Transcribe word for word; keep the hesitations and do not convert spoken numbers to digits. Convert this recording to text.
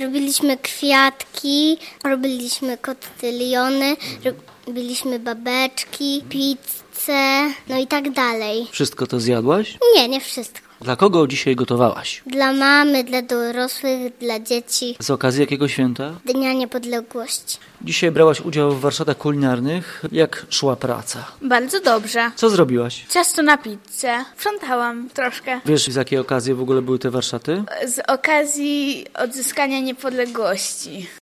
robiliśmy kwiatki, robiliśmy kotyliony, robiliśmy babeczki, pizzę, no i tak dalej. Wszystko to zjadłaś? Nie, nie wszystko. Dla kogo dzisiaj gotowałaś? Dla mamy, dla dorosłych, dla dzieci. Z okazji jakiego święta? Dnia Niepodległości. Dzisiaj brałaś udział w warsztatach kulinarnych. Jak szła praca? Bardzo dobrze. Co zrobiłaś? Ciasto na pizzę. Sprzątałam troszkę. Wiesz, z jakiej okazji w ogóle były te warsztaty? Z okazji odzyskania niepodległości.